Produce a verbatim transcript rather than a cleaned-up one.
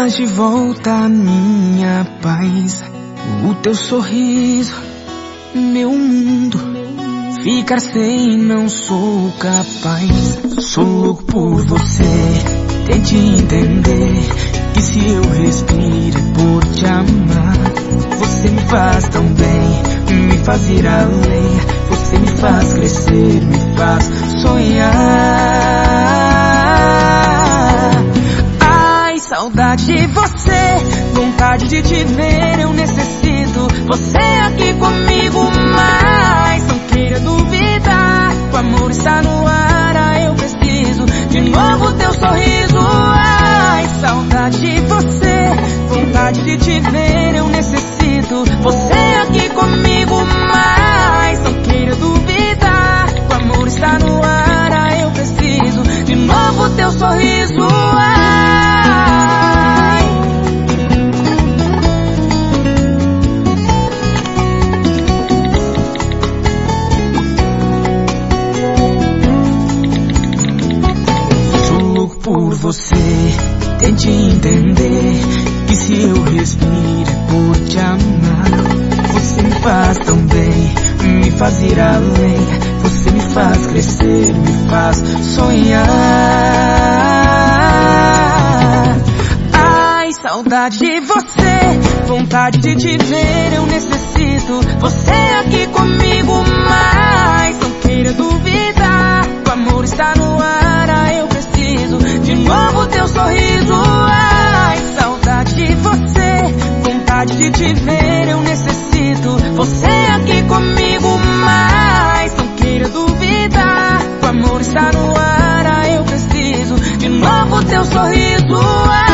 Traz de volta a minha paz, o teu sorriso, meu mundo. Ficar sem não sou capaz. Sou louco por você, tente entender que se eu respiro é por te amar. Você me faz tão bem, me faz ir além. Você me faz crescer, me faz sonhar. Ai, saudade de você, vontade de te ver, eu necessito você aqui comigo, mas não queira duvidar, o amor está no ar, ah, eu preciso de novo teu sorriso. Ai, saudade de você, vontade de te ver, eu necessito você aqui comigo, mas não queira duvidar, o amor está no ar, ah, eu preciso de novo teu sorriso. Ai, sou louco por você, tente entender que se eu respiro é por te amar. Você me faz tão bem, me faz ir além. Você me faz crescer, me faz sonhar. Ai, saudade de você, vontade de te ver, eu necessito você aqui comigo, mas não queira duvidar, o amor está no ar, ah, eu preciso de novo teu sorriso. Ai, saudade de você, vontade de te ver, eu necessito você aqui comigo, mas não queira duvidar, o amor está no ar, ah, eu preciso de novo teu sorriso.